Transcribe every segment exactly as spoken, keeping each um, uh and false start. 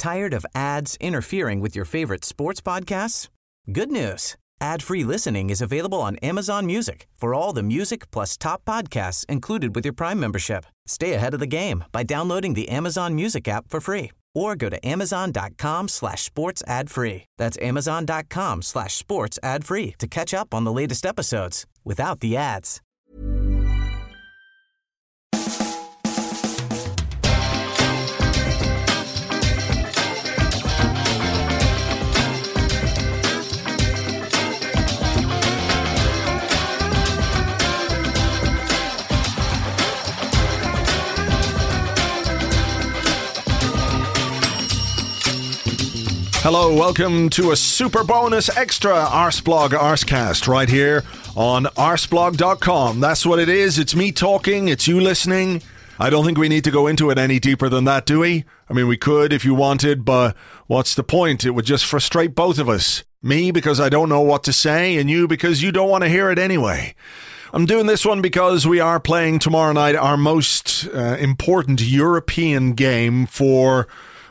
Tired of ads interfering with your favorite sports podcasts? Good news. Ad-free listening is available on Amazon Music for all the music plus top podcasts included with your Prime membership. Stay ahead of the game by downloading the Amazon Music app for free or go to amazon.com slash sports ad free. That's amazon.com slash sports ad free to catch up on the latest episodes without the ads. Hello, welcome to a super bonus extra Arsblog Arscast right here on arsblog dot com. That's what it is. It's me talking. It's you listening. I don't think we need to go into it any deeper than that, do we? I mean, we could if you wanted, but what's the point? It would just frustrate both of us. Me because I don't know what to say, and you because you don't want to hear it anyway. I'm doing this one because we are playing tomorrow night our most uh, important European game for...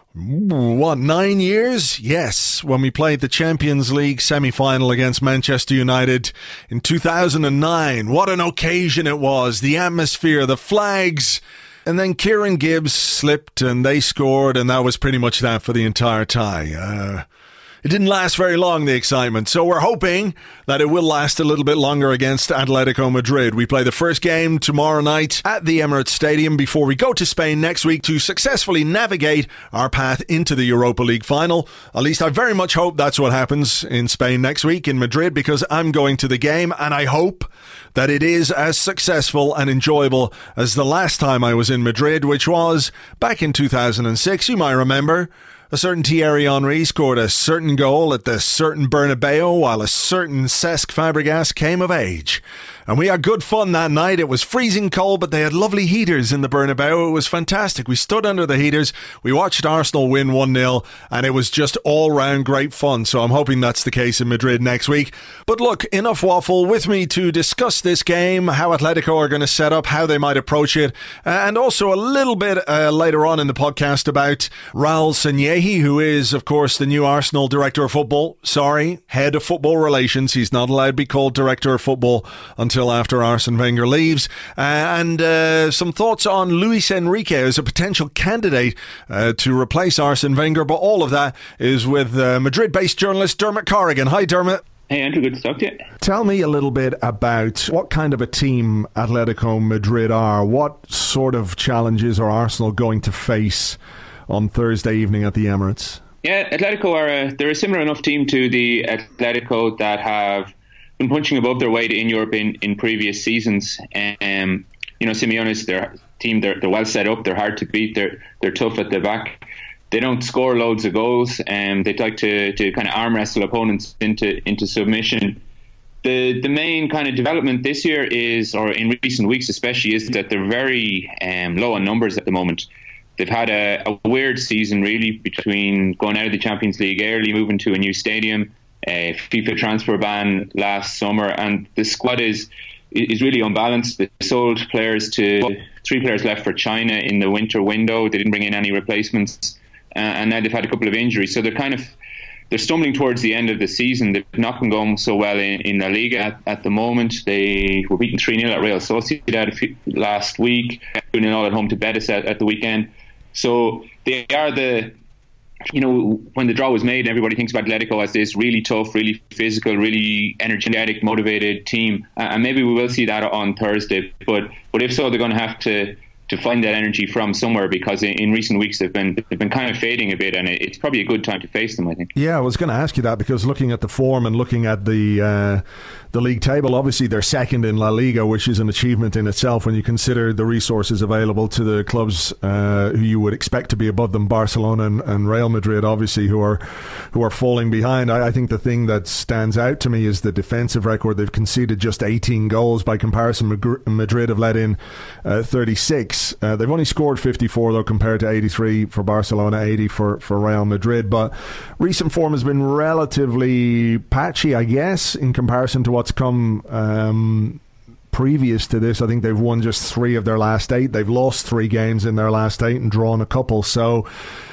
What, nine years? Yes, when we played the Champions League semi-final against Manchester United in two thousand nine. What an occasion it was. The atmosphere, the flags. And then Kieran Gibbs slipped and they scored, and that was pretty much that for the entire tie. Uh, it didn't last very long, the excitement. So we're hoping that it will last a little bit longer against Atletico Madrid. We play the first game tomorrow night at the Emirates Stadium before we go to Spain next week to successfully navigate our path into the Europa League final. At least I very much hope that's what happens in Spain next week in Madrid, because I'm going to the game, and I hope that it is as successful and enjoyable as the last time I was in Madrid, which was back in two thousand six. You might remember. A certain Thierry Henry scored a certain goal at the certain Bernabeu while a certain Cesc Fabregas came of age. And we had good fun that night. It was freezing cold, but they had lovely heaters in the Bernabeu. It was fantastic. We stood under the heaters. We watched Arsenal win one nil, and it was just all-round great fun. So I'm hoping that's the case in Madrid next week. But look, enough waffle. With me to discuss this game, how Atletico are going to set up, how they might approach it, and also a little bit uh, later on in the podcast about Raul Sanllehi, who is, of course, the new Arsenal Director of Football. Sorry, Head of Football Relations. He's not allowed to be called Director of Football until after Arsene Wenger leaves. Uh, and uh, some thoughts on Luis Enrique as a potential candidate uh, to replace Arsene Wenger. But all of that is with uh, Madrid-based journalist Dermot Corrigan. Hi, Dermot. Hey, Andrew, good to talk to you. Tell me a little bit about what kind of a team Atletico Madrid are. What sort of challenges are Arsenal going to face on Thursday evening at the Emirates? Yeah, Atletico are a, they're a similar enough team to the Atletico that have been punching above their weight in Europe in, in previous seasons. Um, you know, Simeone's their team, they're, they're well set up, they're hard to beat, they're they're tough at the back. They don't score loads of goals, and um, they like to, to kind of arm wrestle opponents into into submission. The the main kind of development this year is, or in recent weeks especially, is that they're very um, low on numbers at the moment. They've had a, a weird season, really, between going out of the Champions League early, moving to a new stadium, a FIFA transfer ban last summer, and the squad is is really unbalanced. They sold players to three players left for China in the winter window. They didn't bring in any replacements, uh, and now they've had a couple of injuries. So they're kind of they're stumbling towards the end of the season. They've not been going so well in, in La Liga at, at the moment. They were beaten three nil at Real Sociedad a few, last week, two nil all at home to Betis at, at the weekend. So they are the You know, when the draw was made, everybody thinks about Atletico as this really tough, really physical, really energetic, motivated team. Uh, and maybe we will see that on Thursday. But but if so, they're going to have to to find that energy from somewhere, because in, in recent weeks they've been they've been kind of fading a bit, and it, it's probably a good time to face them, I think. Yeah, I was going to ask you that, because looking at the form and looking at the uh, the league table, obviously they're second in La Liga, which is an achievement in itself when you consider the resources available to the clubs uh, who you would expect to be above them, Barcelona and, and Real Madrid, obviously, who are who are falling behind. I, I think the thing that stands out to me is the defensive record. They've conceded just eighteen goals. By comparison, Madrid have let in uh, thirty-six. Uh, they've only scored fifty-four, though, compared to eighty-three for Barcelona, eighty for, for Real Madrid. But recent form has been relatively patchy, I guess, in comparison to what's come um, previous to this. I think they've won just three of their last eight. They've lost three games in their last eight and drawn a couple. So,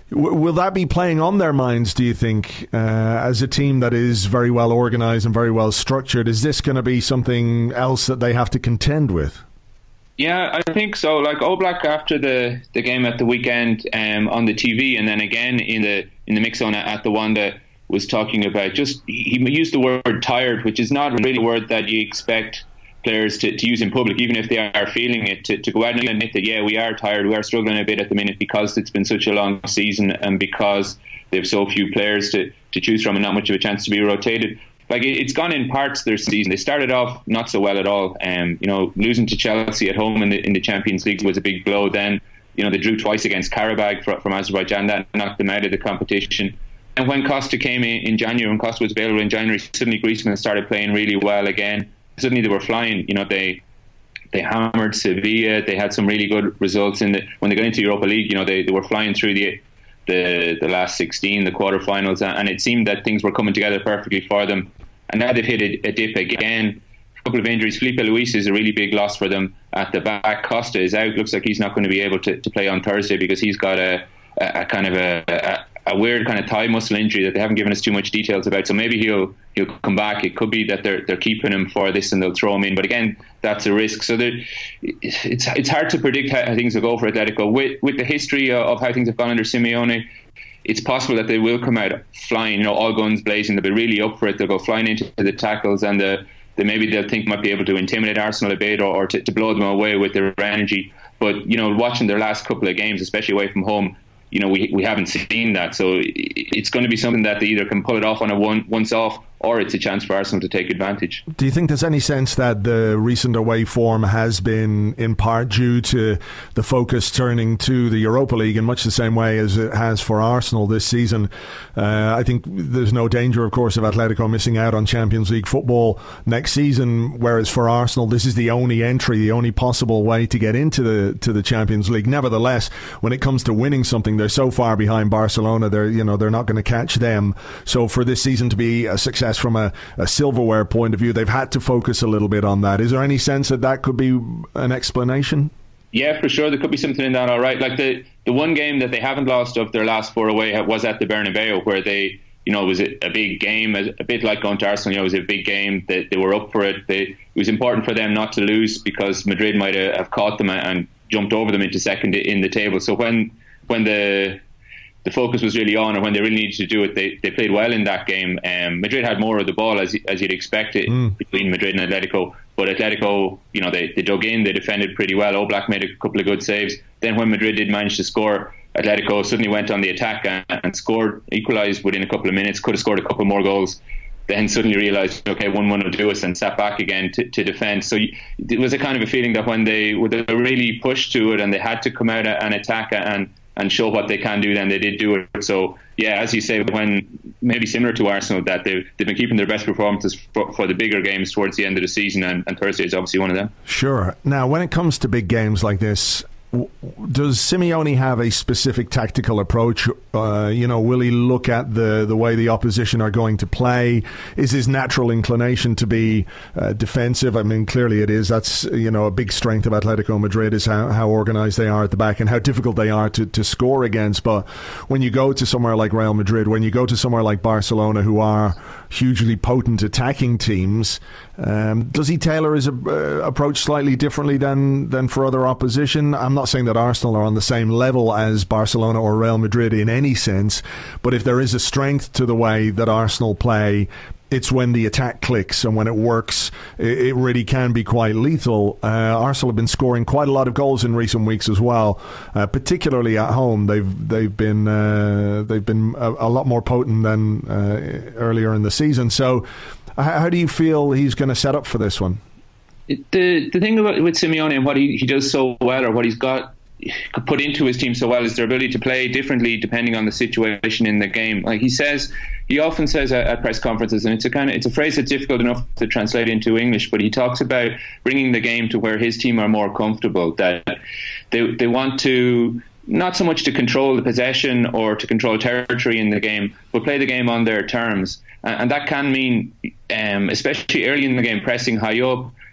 W- will that be playing on their minds, do you think, uh, as a team that is very well organised and very well structured? Is this going to be something else that they have to contend with? Yeah, I think so. Like Oblak after the, the game at the weekend um, on the T V, and then again in the in the mix zone at the Wanda, was talking about just, he used the word tired, which is not really a word that you expect players to, to use in public, even if they are feeling it, to, to go out and admit that, yeah, we are tired, we are struggling a bit at the minute because it's been such a long season and because they have so few players to, to choose from and not much of a chance to be rotated. Like, it, it's gone in parts their season. They started off not so well at all. Um, you know, losing to Chelsea at home in the in the Champions League was a big blow. Then, you know, they drew twice against Karabag from, from Azerbaijan. That knocked them out of the competition. And when Costa came in in January, when Costa was available in January, suddenly Griezmann started playing really well again. Suddenly they were flying. You know, they they hammered Sevilla. They had some really good results in the when they got into Europa League. You know, they, they were flying through the the the last sixteen, the quarterfinals, and it seemed that things were coming together perfectly for them. And now they've hit a, a dip again. A couple of injuries. Felipe Luis is a really big loss for them at the back. Costa is out. Looks like he's not going to be able to, to play on Thursday because he's got a, a, a kind of a, a a weird kind of thigh muscle injury that they haven't given us too much details about. So maybe he'll he'll come back. It could be that they're they're keeping him for this and they'll throw him in. But again, that's a risk. So it's it's hard to predict how, how things will go for Atletico. With with the history of how things have gone under Simeone, it's possible that they will come out flying, you know, all guns blazing. They'll be really up for it. They'll go flying into the tackles, and the, the maybe they'll think might be able to intimidate Arsenal a bit or, or to, to blow them away with their energy. But, you know, watching their last couple of games, especially away from home, you know, we we haven't seen that. So it's going to be something that they either can pull it off on a one once off, or it's a chance for Arsenal to take advantage. Do you think there's any sense that the recent away form has been in part due to the focus turning to the Europa League in much the same way as it has for Arsenal this season? Uh, I think there's no danger, of course, of Atletico missing out on Champions League football next season, whereas for Arsenal, this is the only entry, the only possible way to get into the to the Champions League. Nevertheless, when it comes to winning something, they're so far behind Barcelona, they're you know they're not going to catch them. So for this season to be a success from a, a silverware point of view, they've had to focus a little bit on that. Is there any sense that that could be an explanation? Yeah, for sure. There could be something in that, all right. Like the, the one game that they haven't lost of their last four away was at the Bernabeu, where they, you know, it was a, a big game, a, a bit like going to Arsenal. You know, it was a big game. They, they were up for it. They, it was important for them not to lose because Madrid might have caught them and jumped over them into second in the table. So when when the the focus was really on, or when they really needed to do it, they, they played well in that game. Um, Madrid had more of the ball, as as you'd expect it, mm. between Madrid and Atletico. But Atletico, you know, they, they dug in, they defended pretty well. Oblak made a couple of good saves. Then when Madrid did manage to score, Atletico suddenly went on the attack and, and scored, equalised within a couple of minutes, could have scored a couple more goals. Then suddenly realised, okay, one one will do us, and sat back again to, to defend. So it was a kind of a feeling that when they were really pushed to it and they had to come out and attack and and show what they can do, then they did do it. So, yeah, as you say, when maybe similar to Arsenal, that they've, they've been keeping their best performances for, for the bigger games towards the end of the season, and, and Thursday is obviously one of them. Sure. Now, when it comes to big games like this, does Simeone have a specific tactical approach? Uh, you know, will he look at the, the way the opposition are going to play? Is his natural inclination to be uh, defensive? I mean, clearly it is. That's, you know, a big strength of Atletico Madrid is how, how organised they are at the back and how difficult they are to, to score against. But when you go to somewhere like Real Madrid, when you go to somewhere like Barcelona, who are hugely potent attacking teams, um, does he tailor his uh, approach slightly differently than, than for other opposition? I'm not saying that Arsenal are on the same level as Barcelona or Real Madrid in any sense, but if there is a strength to the way that Arsenal play, it's when the attack clicks and when it works, it really can be quite lethal. Uh, Arsenal have been scoring quite a lot of goals in recent weeks as well, uh, particularly at home. They've they've been uh, they've been a, a lot more potent than uh, earlier in the season. So, how, how do you feel he's going to set up for this one? The the thing about with Simeone and what he, he does so well, or what he's got put into his team so well, is their ability to play differently depending on the situation in the game. Like he says, he often says at, at press conferences, and it's a kind of it's a phrase that's difficult enough to translate into English, but he talks about bringing the game to where his team are more comfortable. That they they want to not so much to control the possession or to control territory in the game, but play the game on their terms, and, and that can mean, um, especially early in the game, pressing high up.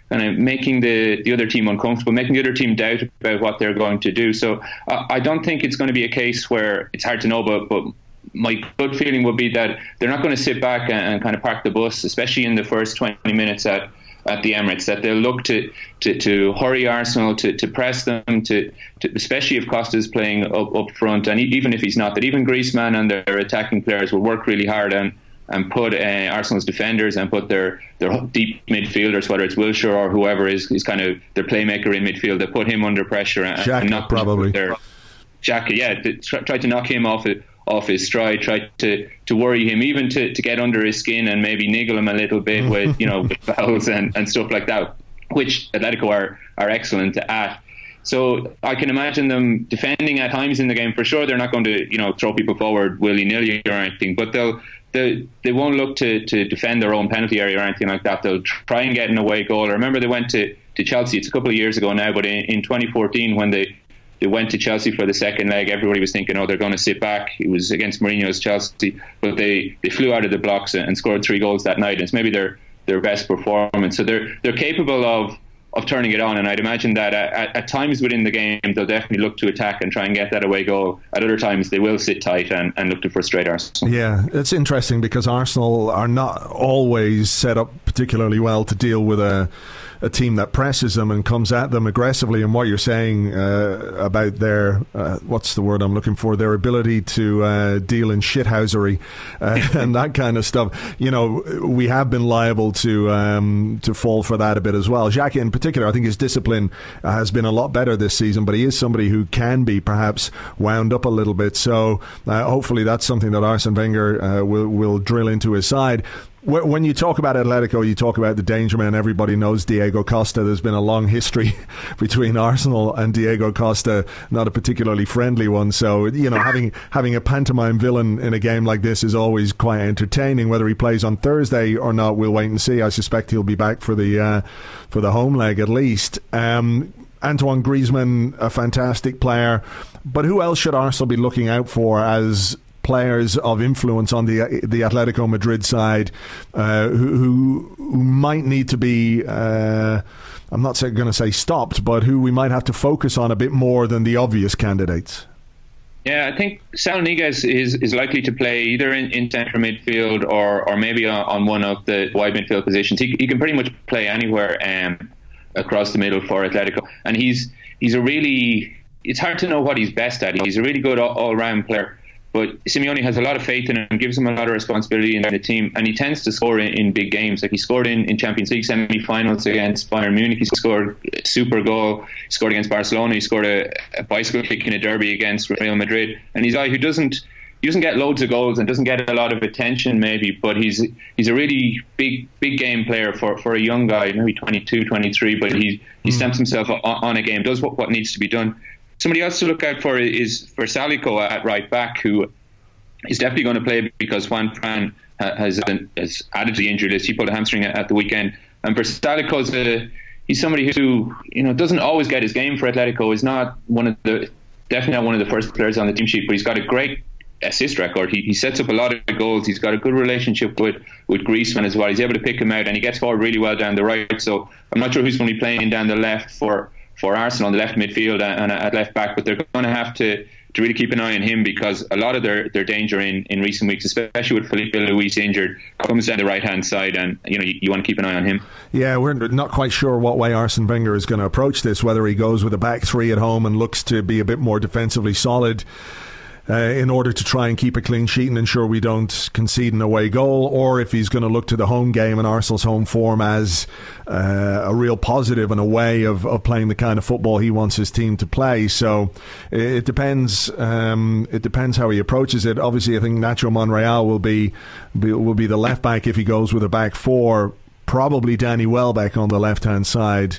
kind of making the, the other team uncomfortable, making the other team doubt about what they're going to do. So uh, I don't think it's going to be a case where it's hard to know, but, but my good feeling would be that they're not going to sit back and, and kind of park the bus, especially in the first twenty minutes at, at the Emirates, that they'll look to, to, to hurry Arsenal, to, to press them, to, to especially if Costa's playing up, up front, and even if he's not, that even Griezmann and their attacking players will work really hard and and put uh, Arsenal's defenders and put their, their deep midfielders, whether it's Wilshere or whoever is, is kind of their playmaker in midfield, they put him under pressure and, Xhaka, and not probably. Their, Xhaka, yeah, to try, try to knock him off it, off his stride, try to, to worry him, even to, to get under his skin and maybe niggle him a little bit with, you know, with fouls and, and stuff like that, which Atletico are, are excellent at. So I can imagine them defending at times in the game. For sure, they're not going to, you know, throw people forward willy-nilly or anything, but they'll They, they won't look to, to defend their own penalty area or anything like that. They'll try and get an away goal. I remember they went to, to Chelsea, it's a couple of years ago now, but in, in twenty fourteen when they, they went to Chelsea for the second leg, everybody was thinking, oh, they're going to sit back. It was against Mourinho's Chelsea, but they, they flew out of the blocks and scored three goals that night. It's maybe their, their best performance. So they're they're capable of of turning it on, and I'd imagine that at, at times within the game they'll definitely look to attack and try and get that away goal. At other times they will sit tight and, and look to frustrate Arsenal. Yeah, it's interesting because Arsenal are not always set up particularly well to deal with a a team that presses them and comes at them aggressively. And what you're saying uh, about their uh, what's the word I'm looking for, their ability to uh, deal in shithousery uh, and that kind of stuff, you know, we have been liable to um, to fall for that a bit as well. Xhaka in particular, I think his discipline has been a lot better this season, but he is somebody who can be perhaps wound up a little bit. So uh, hopefully that's something that Arsene Wenger uh, will, will drill into his side. When you talk about Atletico, you talk about the danger man. Everybody knows Diego Costa. There's been a long history between Arsenal and Diego Costa, not a particularly friendly one. So, you know, having having a pantomime villain in a game like this is always quite entertaining. Whether he plays on Thursday or not, we'll wait and see. I suspect he'll be back for the uh, for the home leg at least. Um, Antoine Griezmann, a fantastic player. But who else should Arsenal be looking out for as players of influence on the the Atletico Madrid side uh, who, who might need to be, uh, I'm not going to say stopped, but who we might have to focus on a bit more than the obvious candidates? Yeah, I think Saúl Ñíguez is, is likely to play either in, in central midfield or or maybe on, on one of the wide midfield positions. He, he can pretty much play anywhere um, across the middle for Atletico, and he's he's a really, it's hard to know what he's best at. He's a really good all, all-round player. But Simeone has a lot of faith in him, gives him a lot of responsibility in the team, and he tends to score in, in big games. Like he scored in, in Champions League semi-finals against Bayern Munich. He scored a super goal. He scored against Barcelona. He scored a, a bicycle kick in a derby against Real Madrid. And he's a guy who doesn't he doesn't get loads of goals and doesn't get a lot of attention maybe, but he's he's a really big big game player for, for a young guy, maybe twenty-two, twenty-three, but he he stamps himself on, on a game, does what, what needs to be done. Somebody else to look out for is for Salico at right back, who is definitely going to play because Juan Fran has, has added to the injury list. He pulled a hamstring at, at the weekend. And for Salico's a, he's somebody who, you know, doesn't always get his game for Atletico. He's not one of the, definitely not one of the first players on the team sheet, but he's got a great assist record. He, he sets up a lot of goals. He's got a good relationship with, with Griezmann as well. He's able to pick him out, and he gets forward really well down the right. So I'm not sure who's going to be playing down the left for for Arsenal on the left midfield and at left back, but they're going to have to, to really keep an eye on him because a lot of their, their danger in, in recent weeks, especially with Felipe Luis injured, comes down the right hand side, and you know you, you want to keep an eye on him. Yeah, we're not quite sure what way Arsene Wenger is going to approach this, whether he goes with a back three at home and looks to be a bit more defensively solid Uh, in order to try and keep a clean sheet and ensure we don't concede an away goal, or if he's going to look to the home game and Arsenal's home form as uh, a real positive and a way of, of playing the kind of football he wants his team to play. So it, it depends. Um, it depends how he approaches it. Obviously, I think Nacho Monreal will be, be will be the left back if he goes with a back four. Probably Danny Welbeck on the left-hand side,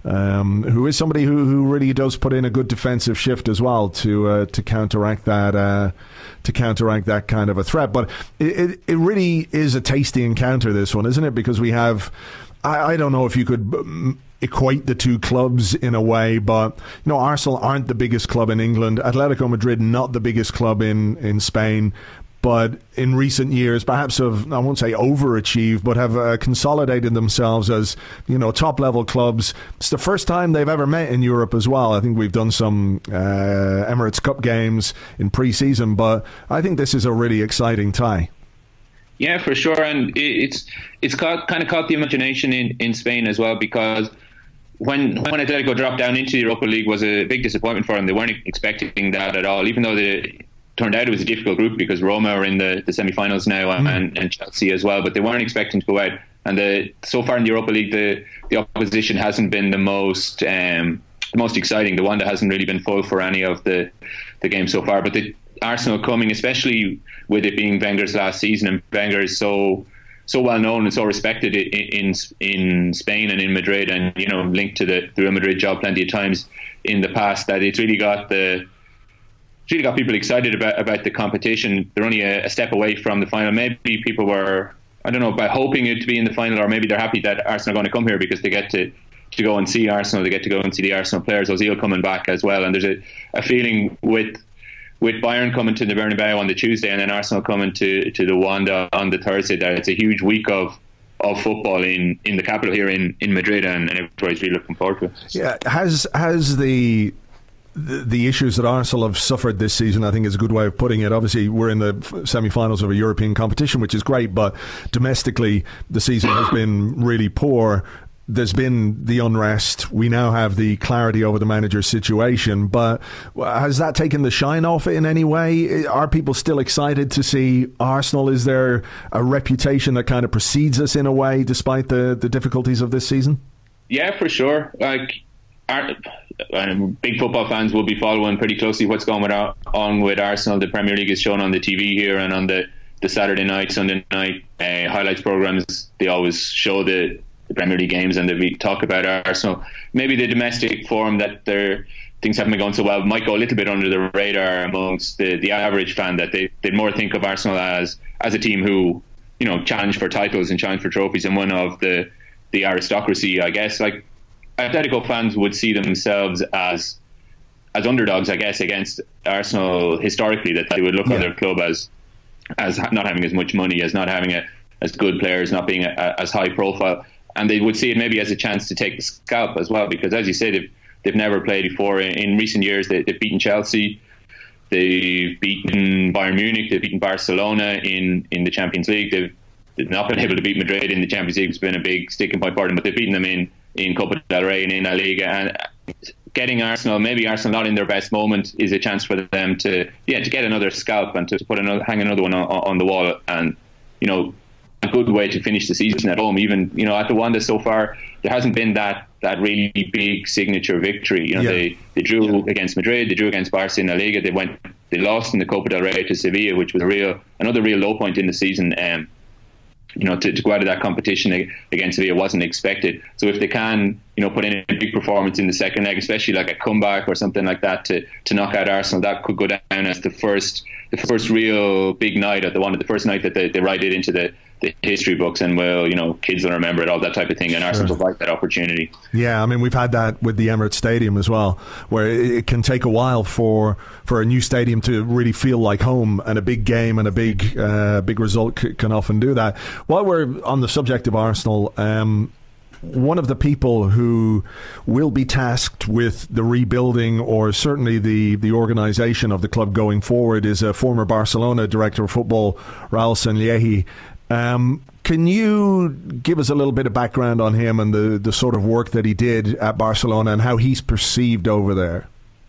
um, who is somebody who, who really does put in a good defensive shift as well to uh, to counteract that uh, to counteract that kind of a threat. But it, it, it really is a tasty encounter, this one, isn't it? Because we have, I, I don't know if you could equate the two clubs in a way, but you know, Arsenal aren't the biggest club in England. Atletico Madrid not the biggest club in in Spain. but in recent years perhaps have, I won't say overachieved, but have uh, consolidated themselves as, you know, top level clubs. It's the first time they've ever met in Europe as well. I think we've done some uh, Emirates Cup games in pre-season, but I think this is a really exciting tie. Yeah, for sure, and it's it's caught, kind of caught the imagination in, in Spain as well, because when when Atletico dropped down into the Europa League was a big disappointment for them. They weren't expecting that at all, even though it turned out it was a difficult group because Roma are in the, the semi-finals now mm. and, and Chelsea as well, but they weren't expecting to go out. And the, so far in the Europa League, the, the opposition hasn't been the most um, the most exciting. The one that hasn't really been full for any of the, the games so far. But the Arsenal coming, especially with it being Wenger's last season, and Wenger is so so well known and so respected in, in in Spain and in Madrid, and you know linked to the, the Real Madrid job plenty of times in the past, that it's really got the it's really got people excited about about the competition. They're only a, a step away from the final. Maybe people were, I don't know, by hoping it to be in the final, or maybe they're happy that Arsenal are going to come here because they get to to go and see Arsenal. They get to go and see the Arsenal players. Ozil coming back as well, and there's a, a feeling with. with Bayern coming to the Bernabeu on the Tuesday and then Arsenal coming to, to the Wanda on the Thursday, that it's a huge week of of football in, in the capital here in, in Madrid, and, and everybody's really looking forward to it. Yeah, has has the, the the issues that Arsenal have suffered this season, I think is a good way of putting it. Obviously, we're in the semi-finals of a European competition, which is great, but domestically the season has been really poor. There's been the unrest. We now have the clarity over the manager's situation, but has that taken the shine off it in any way? Are people still excited to see Arsenal? Is there a reputation that kind of precedes us in a way, despite the, the difficulties of this season? Yeah, for sure. Like, our, um, big football fans will be following pretty closely what's going with, on with Arsenal. The Premier League is shown on the T V here, and on the, the Saturday night, Sunday night uh, highlights programs, they always show the the Premier League games, and we talk about Arsenal. Maybe the domestic form that their things haven't been going so well might go a little bit under the radar amongst the, the average fan, that they they more think of Arsenal as as a team who, you know, challenge for titles and challenge for trophies, and one of the the aristocracy, I guess. Like, Atletico fans would see themselves as as underdogs, I guess, against Arsenal historically, that they would look yeah. on their club as as not having as much money, as not having a, as good players, not being a, a, as high profile. And they would see it maybe as a chance to take the scalp as well, because, as you say, they've, they've never played before. In, in recent years, they, they've beaten Chelsea, they've beaten Bayern Munich, they've beaten Barcelona in, in the Champions League. They've, they've not been able to beat Madrid in the Champions League. It's been a big sticking point for them, but they've beaten them in, in Copa del Rey and in La Liga. And getting Arsenal, maybe Arsenal not in their best moment, is a chance for them to yeah to get another scalp and to put another, hang another one on, on the wall. And, you know, a good way to finish the season at home. Even, you know, at the Wanda so far, there hasn't been that that really big signature victory. You know, yeah. they they drew yeah. against Madrid, they drew against Barca in La Liga, they went they lost in the Copa del Rey to Sevilla, which was a real another real low point in the season. Um, you know, to, to go out of that competition against Sevilla wasn't expected. So if they can, you know, put in a big performance in the second leg, especially like a comeback or something like that to, to knock out Arsenal, that could go down as the first the first real big night at the one, the first night that they, they write it into the, the history books, and, well, you know, kids will remember it, all that type of thing, and Arsenal will like that opportunity. Yeah, I mean, we've had that with the Emirates Stadium as well, where it can take a while for for a new stadium to really feel like home, and a big game and a big uh, big result c- can often do that. While we're on the subject of Arsenal, um, one of the people who will be tasked with the rebuilding, or certainly the, the organisation of the club going forward, is a former Barcelona director of football, Raúl Sanllehi. Um, can you give us a little bit of background on him and the, the sort of work that he did at Barcelona and how he's perceived over there?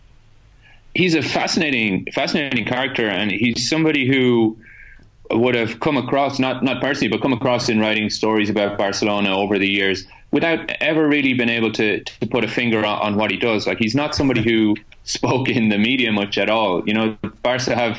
He's a fascinating, fascinating character, and he's somebody who would have come across, not not personally, but come across in writing stories about Barcelona over the years, without ever really being able to, to put a finger on, on what he does. Like, he's not somebody who spoke in the media much at all. You know, Barca have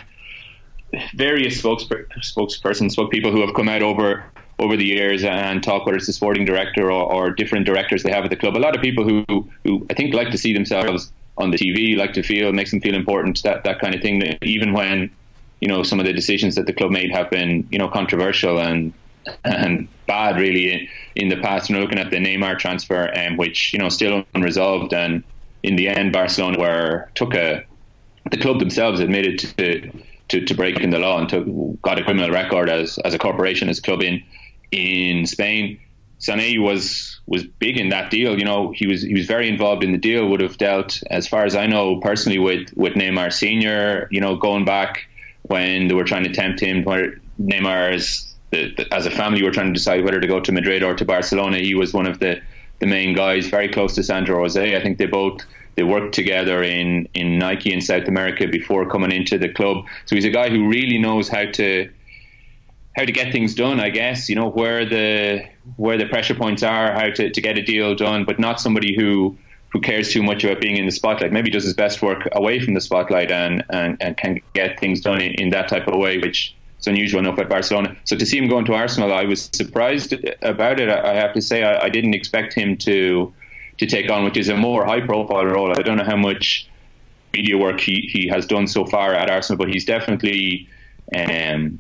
various spokesper- spokespersons, spoke people who have come out over over the years and talk, whether it's the sporting director or, or different directors they have at the club. A lot of people who, who I think like to see themselves on the T V, like to feel, makes them feel important, that, that kind of thing, that even when, you know, some of the decisions that the club made have been, you know, controversial and and bad really in, in the past. You know, looking at the Neymar transfer, um, which, you know, still unresolved, and in the end Barcelona were took a the club themselves admitted to to, to breaking the law and took, got a criminal record as as a corporation, as a club in in Spain. Sané was was big in that deal. You know, he was he was very involved in the deal. Would have dealt, as far as I know, personally with with Neymar Senior. You know, going back when they were trying to tempt him, where Neymar's the, the, as a family were trying to decide whether to go to Madrid or to Barcelona. He was one of the the main guys, very close to Sandro Jose. I think they both they worked together in in Nike in South America before coming into the club. So he's a guy who really knows how to. how to get things done, I guess, you know, where the where the pressure points are, how to, to get a deal done, but not somebody who who cares too much about being in the spotlight. Maybe does his best work away from the spotlight and, and, and can get things done in, in that type of way, which is unusual enough at Barcelona. So to see him going to Arsenal, I was surprised about it. I have to say, I, I didn't expect him to to take on, which is a more high-profile role. I don't know how much media work he, he has done so far at Arsenal, but he's definitely... Um,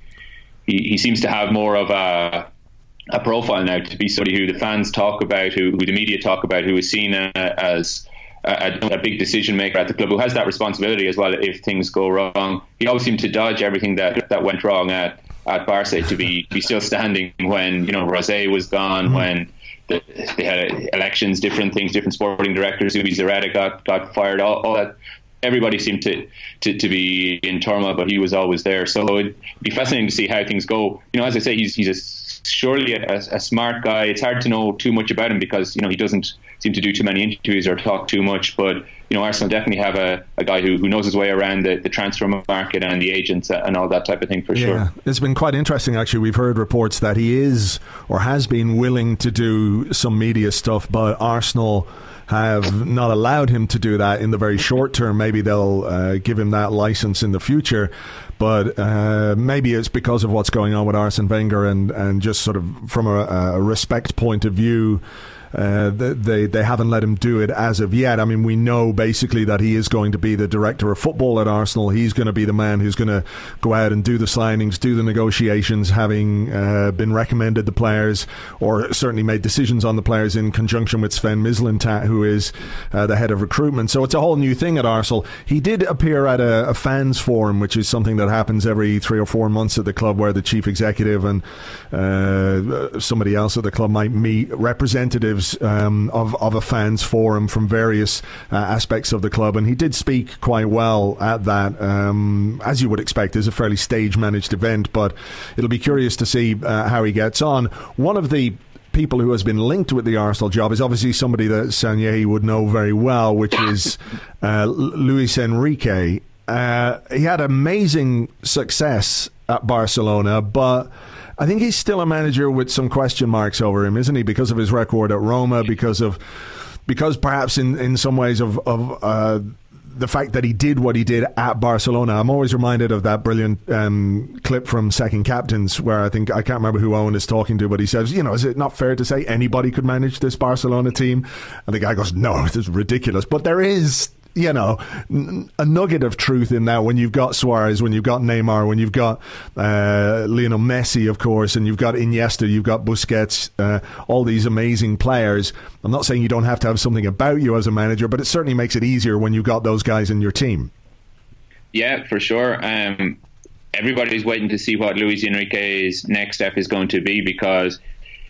He, he seems to have more of a a profile now to be somebody who the fans talk about, who, who the media talk about, who is seen uh, as a, a big decision maker at the club, who has that responsibility as well if things go wrong. He always seemed to dodge everything that, that went wrong at, at Barca to be, be still standing when, you know, Rosé was gone, mm-hmm. when the, they had elections, different things, different sporting directors, Ubi Zareta got, got fired, all, all that. Everybody seemed to, to, to be in turmoil, but he was always there. So it'd be fascinating to see how things go. You know, as I say, he's he's a, surely a, a smart guy. It's hard to know too much about him because, you know, he doesn't seem to do too many interviews or talk too much. But, you know, Arsenal definitely have a, a guy who, who knows his way around the, the transfer market and the agents and all that type of thing for yeah, sure. It's been quite interesting, actually. We've heard reports that he is or has been willing to do some media stuff, but Arsenal have not allowed him to do that in the very short term. Maybe they'll uh, give him that license in the future, but uh, maybe it's because of what's going on with Arsene Wenger and, and just sort of from a, a respect point of view, Uh, they they haven't let him do it as of yet. I mean, we know basically that he is going to be the director of football at Arsenal. He's going to be the man who's going to go out and do the signings, do the negotiations, having uh, been recommended the players or certainly made decisions on the players in conjunction with Sven Mislintat, who is uh, the head of recruitment. So it's a whole new thing at Arsenal. He did appear at a, a fans forum, which is something that happens every three or four months at the club, where the chief executive and uh, somebody else at the club might meet representatives Um, of, of a fans forum from various uh, aspects of the club, and he did speak quite well at that. Um, as you would expect, it's a fairly stage managed event, but it'll be curious to see uh, how he gets on. One of the people who has been linked with the Arsenal job is obviously somebody that Sanllehi would know very well, which is uh, Luis Enrique. Uh, he had amazing success at Barcelona, but I think he's still a manager with some question marks over him, isn't he? Because of his record at Roma, because of, because perhaps in, in some ways of, of uh, the fact that he did what he did at Barcelona. I'm always reminded of that brilliant um, clip from Second Captains, where I think, I can't remember who Owen is talking to, but he says, you know, is it not fair to say anybody could manage this Barcelona team? And the guy goes, no, this is ridiculous. But there is, you know, a nugget of truth in that when you've got Suarez, when you've got Neymar, when you've got uh, Lionel Messi, of course, and you've got Iniesta, you've got Busquets, uh, all these amazing players. I'm not saying you don't have to have something about you as a manager, but it certainly makes it easier when you've got those guys in your team. Yeah, for sure. Um, everybody's waiting to see what Luis Enrique's next step is going to be, because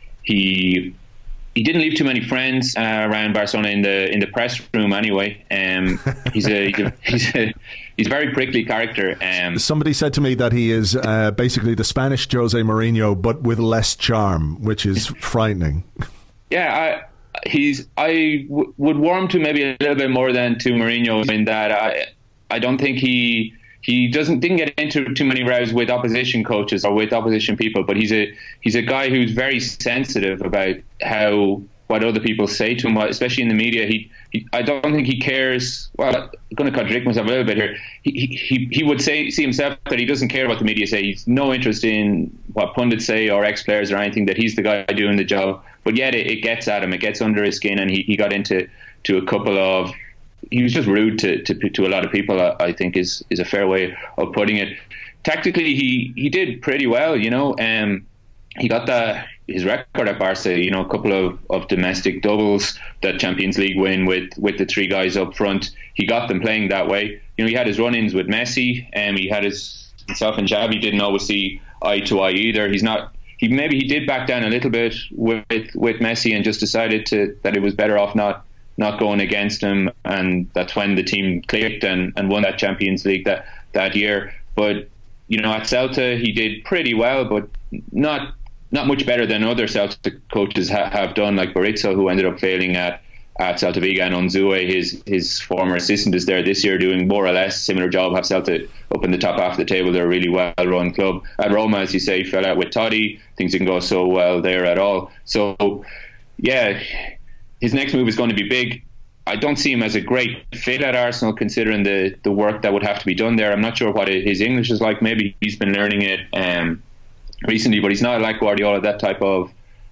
he... He didn't leave too many friends uh, around Barcelona in the in the press room. Anyway, um, he's a he's a he's a, he's a very prickly character. Um, Somebody said to me that he is uh, basically the Spanish Jose Mourinho, but with less charm, which is frightening. Yeah, I, he's I w- would warm to maybe a little bit more than to Mourinho in that I I don't think he. He doesn't didn't get into too many rows with opposition coaches or with opposition people, but he's a he's a guy who's very sensitive about how what other people say to him, especially in the media. He, he I don't think he cares. Well, I'm going to contradict myself a little bit here. He he he would say see himself that he doesn't care what the media say. He's no interest in what pundits say or ex players or anything. That he's the guy doing the job. But yet it, it gets at him. It gets under his skin, and he, he got into to a couple of. He was just rude to, to to a lot of people, I think is is a fair way of putting it. Tactically, he, he did pretty well, you know. Um, he got the his record at Barca. You know, a couple of, of domestic doubles, that Champions League win with, with the three guys up front. He got them playing that way. You know, he had his run-ins with Messi, and um, he had his himself and Xavi didn't always see eye to eye either. He's not. He maybe he did back down a little bit with with Messi and just decided to that it was better off not not going against him, and that's when the team clicked and, and won that Champions League that that year. But you know, at Celta he did pretty well, but not not much better than other Celta coaches ha- have done, like Berizzo, who ended up failing at. at Celta Vigo, and Unzue, his his former assistant, is there this year doing more or less similar job. Have Celta up in the top half of the table. They're a really well run club. At Roma, as you say, fell out with Totti. Things didn't go so well there at all. So yeah, his next move is going to be big. I don't see him as a great fit at Arsenal, considering the, the work that would have to be done there. I'm not sure what his English is like. Maybe he's been learning it um, recently, but he's not like Guardiola, that type of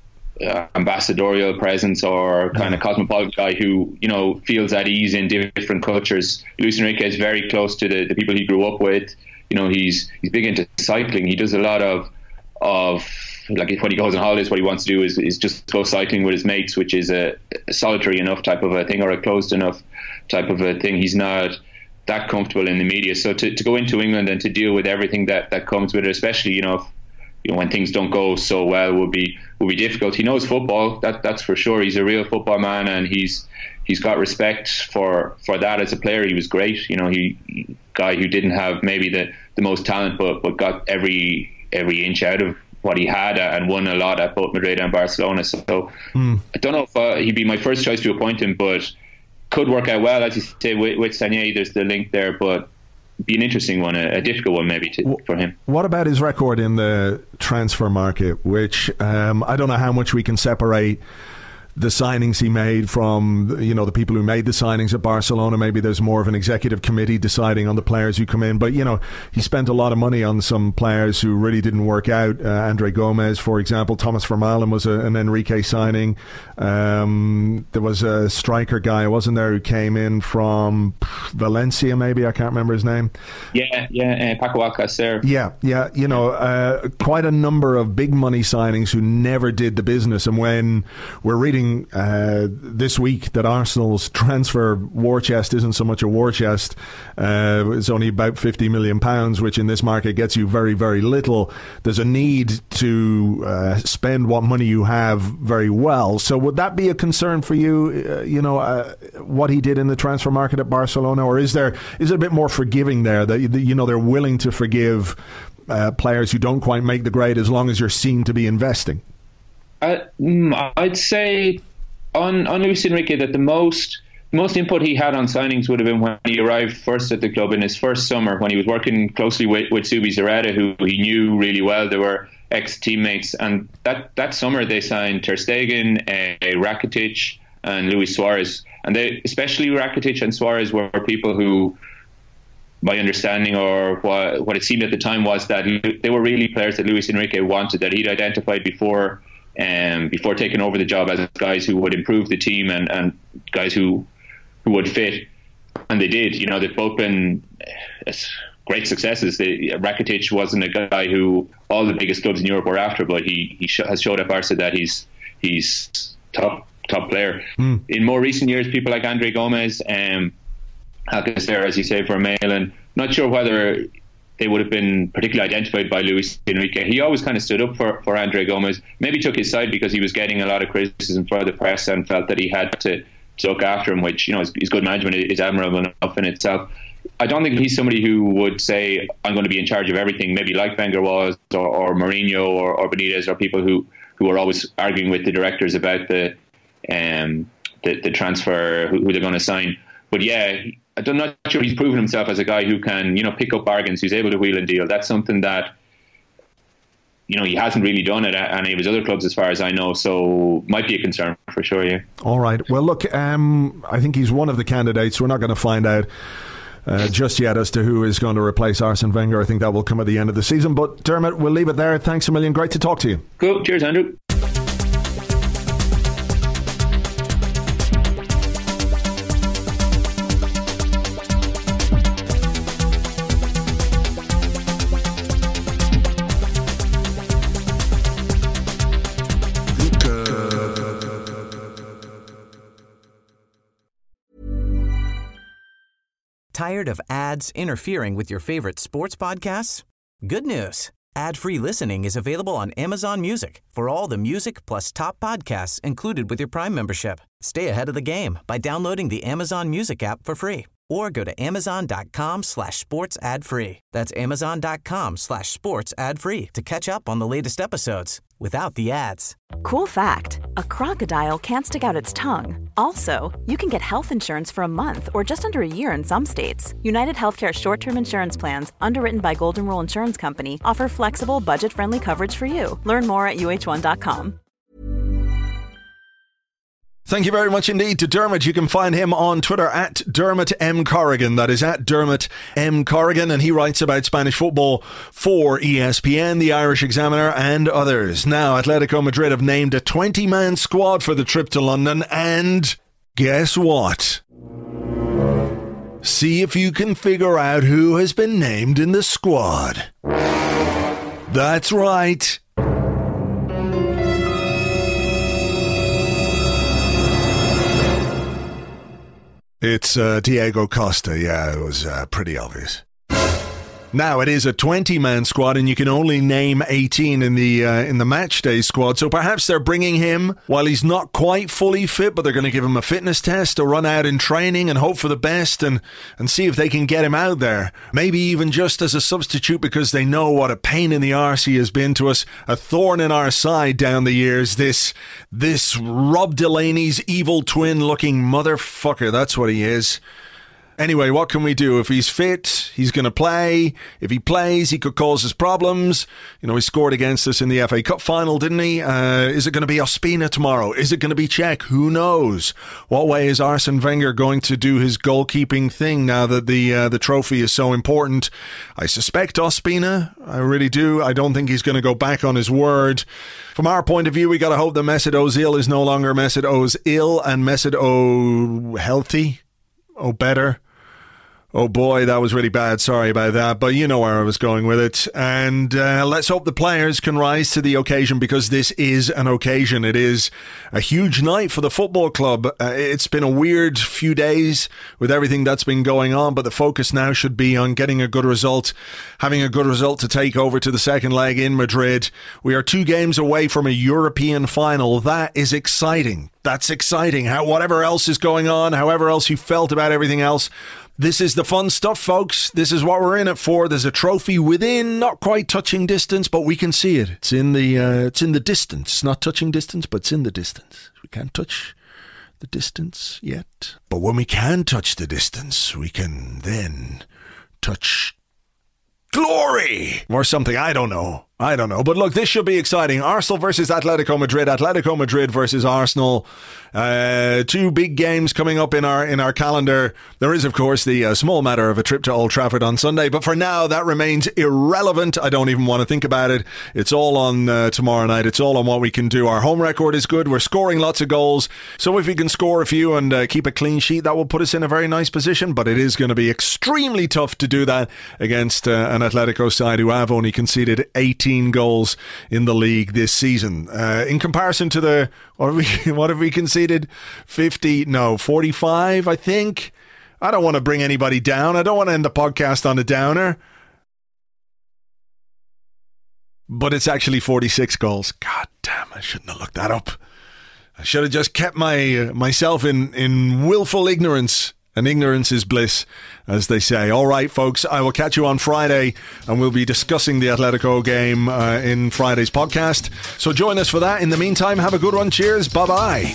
Uh, ambassadorial presence or kind of cosmopolitan guy who, you know, feels at ease in different cultures. Luis Enrique is very close to the, the people he grew up with. You know, he's he's big into cycling. He does a lot of of like when he goes on holidays, what he wants to do is, is just go cycling with his mates, which is a, a solitary enough type of a thing, or a closed enough type of a thing. He's not that comfortable in the media. So to, to go into England and to deal with everything that, that comes with it, especially, you know, if, you know, when things don't go so well, would be would be difficult. He knows football, that that's for sure. He's a real football man, and he's he's got respect for, for that as a player. He was great, you know. He guy who didn't have maybe the, the most talent, but but got every every inch out of what he had and won a lot at both Madrid and Barcelona. So mm. I don't know if uh, he'd be my first choice to appoint him, but could work out well, as you say, with, with Sagné. There's the link there, but be an interesting one, a, a difficult one maybe to, for him. What about his record in the transfer market, which um, I don't know how much we can separate the signings he made from, you know, the people who made the signings at Barcelona. Maybe there's more of an executive committee deciding on the players who come in. But, you know, he spent a lot of money on some players who really didn't work out. Uh, Andre Gomez, for example. Thomas Vermaelen was a, an Enrique signing. Um, there was a striker guy, wasn't there, who came in from Valencia, maybe? I can't remember his name. Yeah, yeah, uh, Paco Alcacer. Yeah, yeah. You know, uh, quite a number of big money signings who never did the business. And when we're reading Uh, this week that Arsenal's transfer war chest isn't so much a war chest, uh, it's only about fifty million pounds, which in this market gets you very, very little. There's a need to uh, spend what money you have very well. So would that be a concern for you, uh, you know, uh, what he did in the transfer market at Barcelona? Or is there is it a bit more forgiving there, that, you know, they're willing to forgive uh, players who don't quite make the grade as long as you're seen to be investing? Uh, I'd say on, on Luis Enrique that the most most input he had on signings would have been when he arrived first at the club in his first summer, when he was working closely with, with Subi Zareta, who he knew really well. They were ex-teammates, and that, that summer they signed Ter Stegen, uh, Rakitic and Luis Suarez. And they, especially Rakitic and Suarez, were people who, my understanding or what, what it seemed at the time, was that they were really players that Luis Enrique wanted, that he'd identified before Um, before taking over the job, as guys who would improve the team and, and guys who who would fit, and they did. You know, they've both been uh, great successes. They, Rakitic wasn't a guy who all the biggest clubs in Europe were after, but he he sh- has showed at Barca that he's he's top top player. Mm. In more recent years, people like Andre Gomez, um, Alcacer, as you say, Vermaelen. Not sure whether they would have been particularly identified by Luis Enrique. He always kind of stood up for, for Andre Gomez, maybe took his side because he was getting a lot of criticism from the press and felt that he had to, to look after him, which, you know, his, his good management is admirable enough in itself. I don't think he's somebody who would say, I'm going to be in charge of everything, maybe like Wenger was, or, or Mourinho or, or Benitez, or people who, who are always arguing with the directors about the um, the, the transfer, who, who they're going to sign. But yeah, I'm not sure he's proven himself as a guy who can, you know, pick up bargains, who's able to wheel and deal. That's something that, you know, he hasn't really done it at any of his other clubs, as far as I know. So might be a concern for sure. Yeah. All right. Well, look, um, I think he's one of the candidates. We're not going to find out uh, just yet as to who is going to replace Arsene Wenger. I think that will come at the end of the season. But Dermot, we'll leave it there. Thanks a million. Great to talk to you. Cool. Cheers, Andrew. Tired of ads interfering with your favorite sports podcasts? Good news. Ad-free listening is available on Amazon Music for all the music plus top podcasts included with your Prime membership. Stay ahead of the game by downloading the Amazon Music app for free or go to amazon.com slash sports ad free. That's amazon.com slash sports ad free to catch up on the latest episodes without the ads. Cool fact, a crocodile can't stick out its tongue. Also, you can get health insurance for a month or just under a year in some states. United Healthcare short-term insurance plans, underwritten by Golden Rule Insurance Company, offer flexible, budget-friendly coverage for you. Learn more at U H one dot com. Thank you very much indeed to Dermot. You can find him on Twitter at Dermot M. Corrigan. That is at Dermot M. Corrigan, and he writes about Spanish football for E S P N, the Irish Examiner, and others. Now, Atletico Madrid have named a twenty-man squad for the trip to London, and guess what? See if you can figure out who has been named in the squad. That's right. It's uh, Diego Costa. Yeah, it was uh, pretty obvious. Now, it is a twenty-man squad, and you can only name eighteen in the uh, in the match day squad. So perhaps they're bringing him while he's not quite fully fit, but they're going to give him a fitness test to run out in training and hope for the best and, and see if they can get him out there. Maybe even just as a substitute because they know what a pain in the arse he has been to us, a thorn in our side down the years. This, this Rob Delaney's evil twin-looking motherfucker. That's what he is. Anyway, what can we do? If he's fit, he's going to play. If he plays, he could cause us problems. You know, he scored against us in the F A Cup final, didn't he? Uh, is it going to be Ospina tomorrow? Is it going to be Cech? Who knows? What way is Arsene Wenger going to do his goalkeeping thing now that the uh, the trophy is so important? I suspect Ospina. I really do. I don't think he's going to go back on his word. From our point of view, we got to hope that Mesut Ozil is no longer Mesut Ozil and Mesut O healthy, O better. Oh boy, that was really bad. Sorry about that. But you know where I was going with it. And uh, let's hope the players can rise to the occasion, because this is an occasion. It is a huge night for the football club. Uh, it's been a weird few days with everything that's been going on, but the focus now should be on getting a good result, having a good result to take over to the second leg in Madrid. We are two games away from a European final. That is exciting. That's exciting. How, whatever else is going on, however else you felt about everything else, this is the fun stuff, folks. This is what we're in it for. There's a trophy within, not quite touching distance, but we can see it. It's in the uh, it's in the distance. It's not touching distance, but it's in the distance. We can't touch the distance yet. But when we can touch the distance, we can then touch glory or something. I don't know. I don't know. But look, this should be exciting. Arsenal versus Atletico Madrid. Atletico Madrid versus Arsenal. Uh, two big games coming up in our in our calendar. There is, of course, the uh, small matter of a trip to Old Trafford on Sunday. But for now, that remains irrelevant. I don't even want to think about it. It's all on uh, tomorrow night. It's all on what we can do. Our home record is good. We're scoring lots of goals. So if we can score a few and uh, keep a clean sheet, that will put us in a very nice position. But it is going to be extremely tough to do that against uh, an Atletico side who have only conceded eighteen goals in the league this season. Uh, in comparison to the, what have we, what have we conceded? fifty, no, forty-five, I think. I don't want to bring anybody down. I don't want to end the podcast on a downer. But it's actually forty-six goals. God damn, I shouldn't have looked that up. I should have just kept my uh, myself in, in willful ignorance. And ignorance is bliss, as they say. All right, folks, I will catch you on Friday, and we'll be discussing the Atletico game uh, in Friday's podcast. So join us for that. In the meantime, have a good one. Cheers. Bye-bye.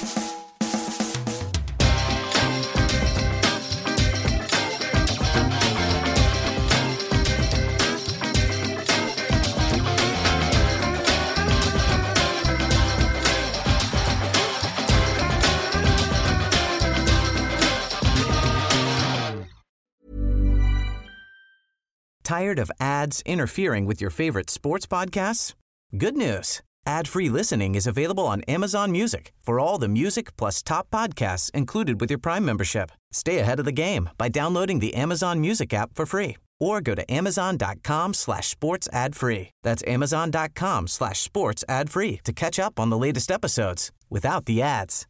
Tired of ads interfering with your favorite sports podcasts? Good news. Ad-free listening is available on Amazon Music for all the music plus top podcasts included with your Prime membership. Stay ahead of the game by downloading the Amazon Music app for free or go to amazon.com slash sports ad free. That's amazon.com slash sports ad free to catch up on the latest episodes without the ads.